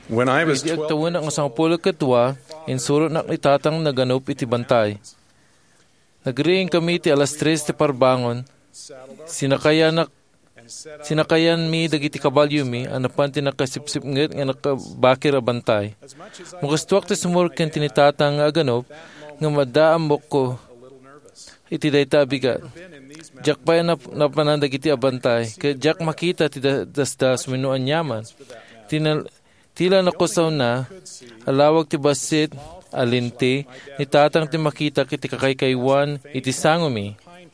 When I was Iti 12 agtawin ang 12 insuro nak itatang naganop iti bantay. Nagriing kami ti alas 3 ti parbangon, sinakayan mi dagiti kabalyo mi, anapan ti nakasipsipnget nga nakabakir a bantay. Mukastuak ti sumurken tinitatang nga aganop, nga madaamok ko, iti dayta bigat. Jak pa yan napanandag iti abantay, kaya jak makita ti dasdas minuan yaman. Tila nakusaw na, alawag ti basit, alinti, nitatang ti makita kiti kakaykaywan, iti sangumi.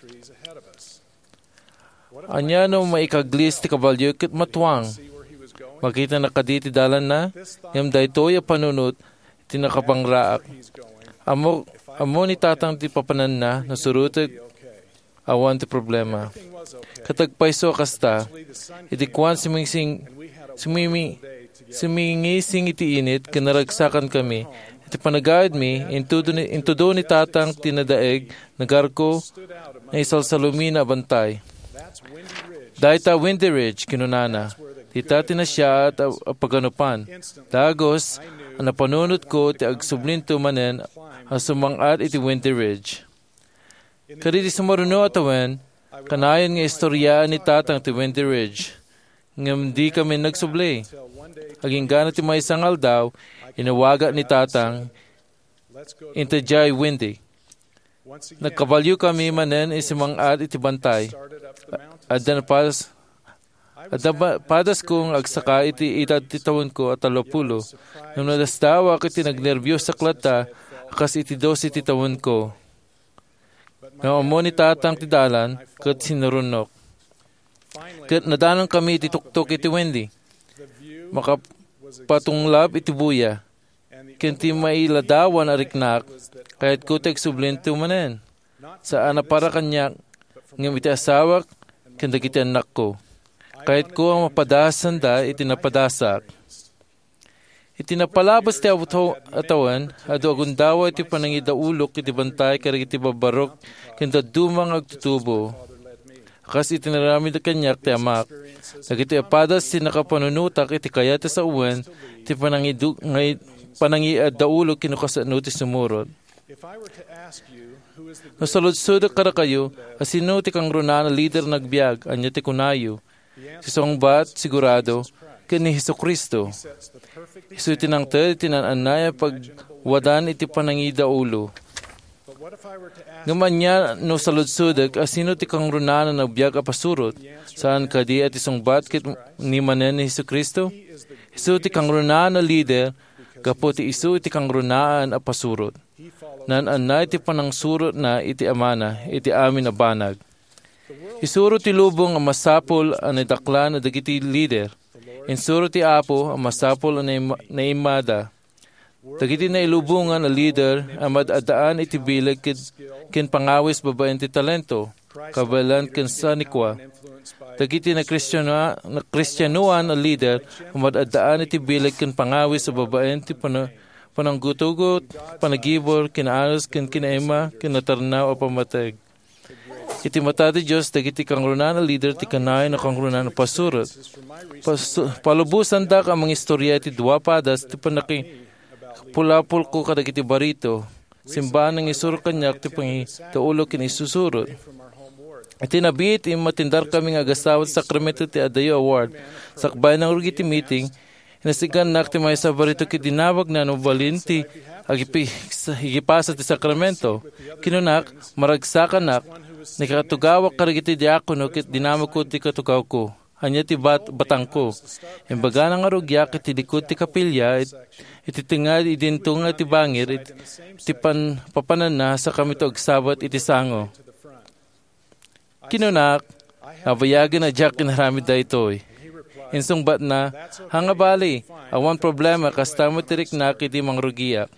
Anya no maikaglis ti kabalyo kit matwang. Makita na kaditi dalan na, yam daytoy a panunot, ti nakapangraak. Amo nitatang ti papanan na, nasurutag, awan ti problema. Katagpayso kasta, iti kwan sumingising iti init, kinaragsakan kami. Iti panagayad mi, intudo ni tatang tinadaeg, nagarko, na isalsalumi na bantay. Dahita Windy Ridge, kinunana. Tita tinasya at paganupan. Dagos, ang napanunod ko, ti agsublinto manen, ang sumangad iti Windy Ridge. Kaditi sumaruno atawen, kanayan nga istorya ni tatang ti Windy Ridge. Ngam di kami nagsubli. Aging gana ti may sangal daw, inawaga ni tatang, intajay windy. Nagkabalyo kami manen isimangad iti bantay. Adan padas kong agsaka iti itad titawon ko at 30. Nung nadastawa iti nagnervyos sa klata, akas iti 12 titawon ko. Nga amo ni tatang tidalan, kat sinurunok. Kat nadanan kami iti tuktok iti Wendy. Makapatunglab iti buya. Kanti mailadawan ariknak, kahit kutek sublinto manen. Saan na para kanyak, ngam iti asawak, kanda kiti anak ko. Kahit ko ang mapadasan da, itinapadasak. Itinapalabas ti atawan, ado agundawa iti panangidaulok, iti bantay, karig iti babarok, kanda dumang agtutubo. Kas itinarami da kanyak ti amak. Nagiti apadas ti nakapanunutak, iti kayata sa uwan, iti panangidaulok, kinukasano ti sumurot. Nasaludsudak kada kayo, asino ti kang runa na leader nagbiag, anya ti kunayo. Si Songbat, sigurado, kani Hesukristo. Isu tinangtad, tinananaya pagwadan iti panangidaulo. Ngaman niya, no saludsudak, asino ti kang runa na nagbiag apasurot, saan kadi at isongbat kit ni manen ni Hesukristo? Isu ti kang runa na leader, kapo ti isu iti kang runaan apasurot. Nananay iti panangsurot na iti amana, iti amin na banag. Isuro ti lubong ang masapol ang nadaklan na dagiti leader. Insuro ti apo ang masapol ang naimada. Dagiti na ilubungan ang leader ang madadaan iti bilag kin pangawis babaen ti talento, kabalan kin sanikwa. Dagiti na kristyanuan ang leader ang madadaan iti bilag kin pangawis sa babaen ti pananggutugot, panagibor, kinaanos, kinaima, kinatarnaw o pamatag. Iti matati Diyos, dagiti kang runan na leader, ti kanay na kang runan na pasurot. Palubusan da ka mga istorya iti duwapadas, ti panaki pulapul ko kadagiti barito. Simbahan ng isuro kanyak, ti pangi taulo kinisusurot. Iti nabit, matindar kami nga gasawat sakramento ti Adayo Award. Sakbay ng rugiti meeting, nasigan na ti may sabarito ki dinawag na nubalinti higipasa ti sakramento. Kinunak, maragsakan nak, nikatugawak karigiti diakono kit dinamag ko ti katugaw ko. Anya ti batang ko. Imbaga ng arugya kit likod ti kapilya, iti tingad idintunga ti bangir, iti papanan na sa kami to agsabat iti sango. Kinunak, abayagan na jak kinaramid da ito'y. Insungbat na, hanga bali, awan problema kasta mo tirik na kiti mangrugiyak.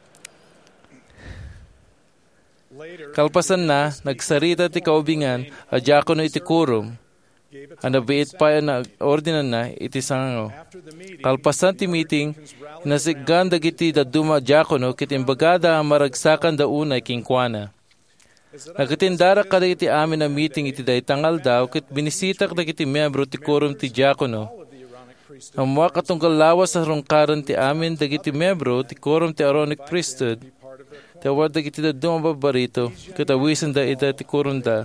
Kalpasan na, nagsarita ti kaubingan, adyakono iti kurum. Anabiit pa na ordinan na iti sango. Kalpasan ti meeting, nasiggan dagiti daduma adyakono kit imbagada maragsakan da unay kingkwana. Nagitindara kada iti amin na meeting iti daytangal daw kit binisitak dagiti membro ti kurum ti diakono. Ang mga katunggal lawas sa rungkaran ti amin dagiti membro ti quorum ti Aaronic priesthood. Ti award dagiti daduma babarito katawisan da ita ti quorum da.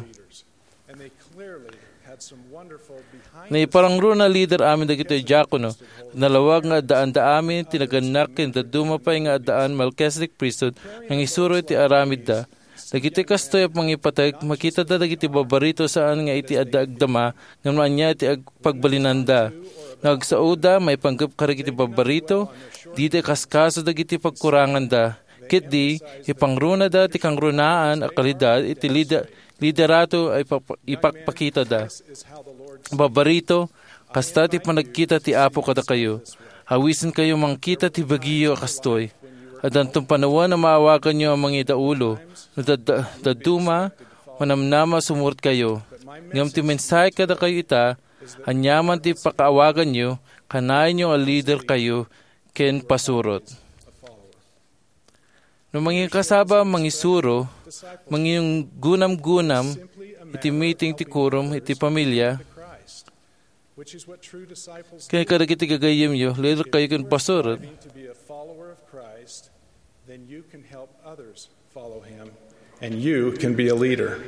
Naiparangro na leader amin dagiti diakono. Nalawag nga daan da amin tinaganak ken daduma pay nga daan Melchizedek priesthood ang isuro ti aramid da. Dagiti kastoy mangipatag makita da dagiti babarito saan nga iti adagdama ngam anya iti pagbalinanda. Nagsauda may panggap karagiti babarito dite kaskaso dagiti pagkurangan da. Ket di ipangruna da ti kangrunaan a kalidad iti liderato ay ipakpakita da. Babarito, kasta ti panagkita ti Apo kada kayo. Hawisin kayo mangkita ti bagiyo kastoy. At antong panawan na maawagan nyo ang mga idaulo. Daduma, manamnama sumurt kayo. Ngam ti mensahe kada kayo ita, hanyaman ti pakaawagan nyo, kanayin nyo ang leader kayo, ken pasurot. No mga kasaba, mga isuro, mga yung gunam-gunam, iti meeting ti quorum, iti pamilya, kaya kadagiti gagayim nyo, leader kayo ken pasurot, then you can help others follow him, and you can be a leader.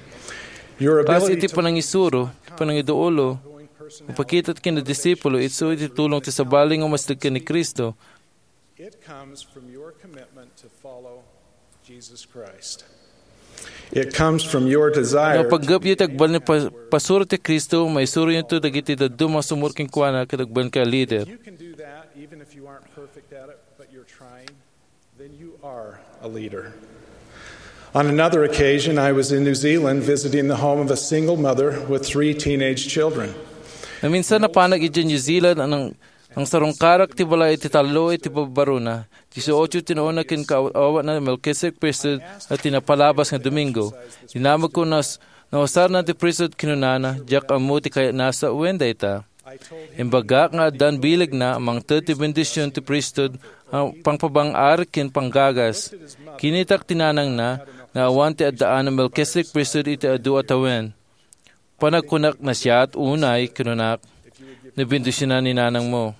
Your Kasi ability iti panangisuro, panangiduolo, upakita't kinadisipulo, itso iti tulong ti sabaling umasdag ka ni Kristo. It comes from your commitment to follow Jesus Christ. It comes from your desire. Nga paggapyo tagbal ni pasuro ti Kristo, may suro yun to dagiti daduma sumurking kuwana kadagbal ka leader. You can do that even if you aren't perfect at it, but you're trying. Then you are a leader. On another occasion, I was in New Zealand visiting the home of a single mother with 3 teenage children. Na minsan napanag iti New Zealand ang sarungkarak ti balay iti talo iti babaruna. 18 tinuuna kin kaawat na Melchizedek priesthood at tinapalabas nga Domingo. Dinamag ko nawasar na ti priesthood kinunana, jak amu ti kaya nasa uwenda ita. Imbaga nga dan bilig na amang 30 bendisyon ti priesthood ang pangpabang-ar kin panggagas. Kinitak tinanang na awan ti addaan ng Melchizedek priesthood iti adu atawen. Panagkunak na siya at unay kinunak na bendisyon na ni nanang mo.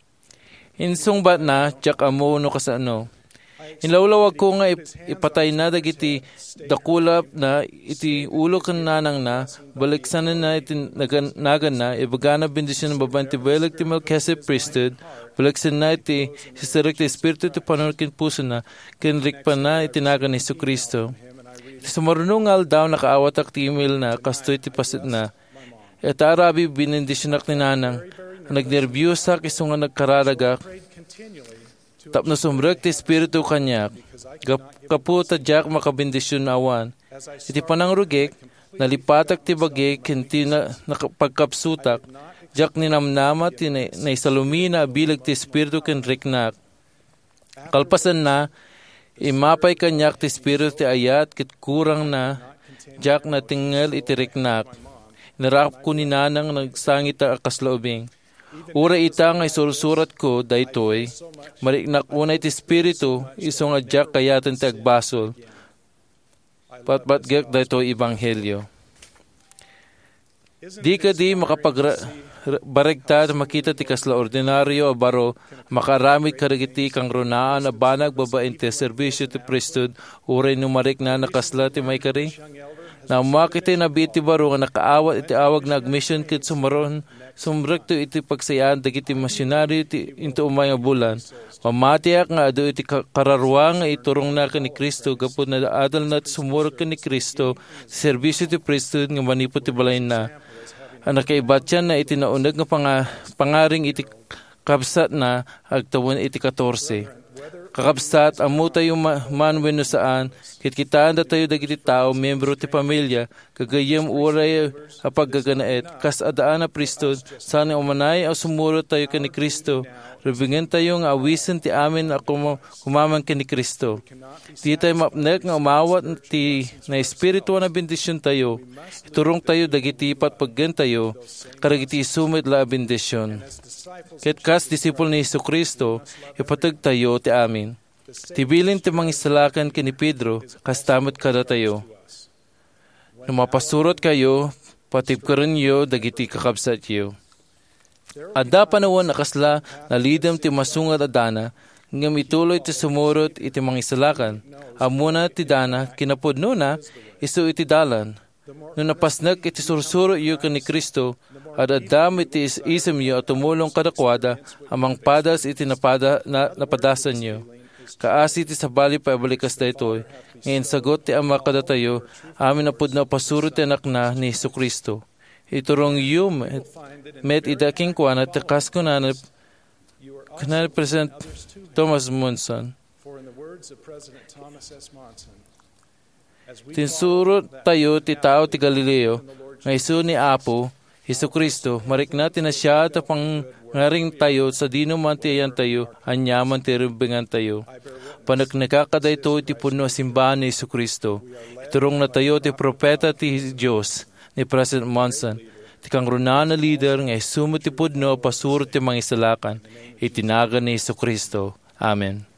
Insungbat na, jak amo no kasano. Inlawlawag ko nga ipatay na dagiti dakulap na iti ulo kan nanang na, baliksanan na iti nagan na, ibagana bendisyon ng babae ti balag ti Melchizedek priesthood, baliksan na iti sisarik ti espiritu ti panunkin puso na, kinrik pa na itinagan ni Jesucristo. Sumarunungal daw nakaawatak ti email na, kastoy ti pasit na, et arabi binendisyonak ni nanang, nagnervyusa kiso nga nagkararagak, tapno sumrek ti espiritu kanyak, kaputa jak makabendisyon awan. Iti panangrugik, nalipatak ti bagay, kinti na nakapagkapsutak, jak ninamnama ti naisalumina bilag ti espiritu ken riknak. Kalpasan na, imapay kanyak ti espiritu ti ayat, kit kurang na, jak na tingel iti riknak. Narap ko ni nanang nagsangita akaslaubing. Ura ita nga isurusurat ko, daytoy, mariknak unay ti espiritu, iso nga jak kayatan ti agbasol. Patbatgek daytoy ebanghelyo. Di ka di makapagbaregta makita ti kasla ordinaryo o baro, makaramid karagiti kang runaan na banag babain ti servisyo ti priesthood, uray numarik na nakasla ti may kari. Na umakiti na biti baro nga nakaawat iti awag na agmission kit sumaron, sumrekto iti pagsayaan dagiti masyonaryo iti into umay nga bulan. Pamatiak nga adu iti kararwa nga iturong na ka ni Kristo, kapod na adal na sumurok ka ni Kristo, servisyo ti priesthood nga manipot ti balay na. Ang nakaibatyan na iti naunag nga pangaring iti kabsat na agtawon iti 14. Kakabsat, amu tayo manwen no saan, kitkitaan da tayo dagiti tao, membro ti pamilya, kagayam uray apag gaganaet, kas adaan na pristod, sana umanay o sumuro tayo ka ni Kristo, rubingan tayo nga awisan ti amin ako kumaman ka ni Kristo. Di tayo mapnek nga umawat ti na espiritu na bendisyon tayo, iturong tayo dagiti patpaggan tayo, karagiti sumit la bendisyon. Ket kas disipul ni Jesucristo, ipatag tayo ti amin. Tibilin ti mangisalakan kini Pedro, kas tamot kada tayo. Numapasurot kayo, patibkaran yo, dagiti kakabsat yo. Ada panawon nakasla na lidem ti masungat adana, ngam ituloy ti sumurot iti mangisalakan. Amuna ti dana, kinapudno na, isu iti dalan. No napasnag iti sursuro iyo ka ni Kristo, at adam iti isem iyo at tumulong kadakwada, amang padas iti napadasan iyo. Kaasi ti sabali pa abalikas da ito'y, ngayon sagot ti ama kadatayo, amin napud na pasuro ti anak na ni Hesus Kristo. Iturong iyo met idaking kuana ti kasko na President Thomas Monson. Tinsuro tayo ti tao ti Galileo, nga isu ni Apo, Hesus Kristo, marikna ti na siya at pangaring tayo sa dino man ti ayan tayo, anyaman ti rimbingan tayo. Panak nakakaday to ti puno simbahan ni Hesus Kristo. Iturong na tayo ti propeta ti Diyos, ni President Monson, ti kangrunaan na leader nga isumot ti pudno pasuro ti mangisalakan, itinagan ni Hesus Kristo. Amen.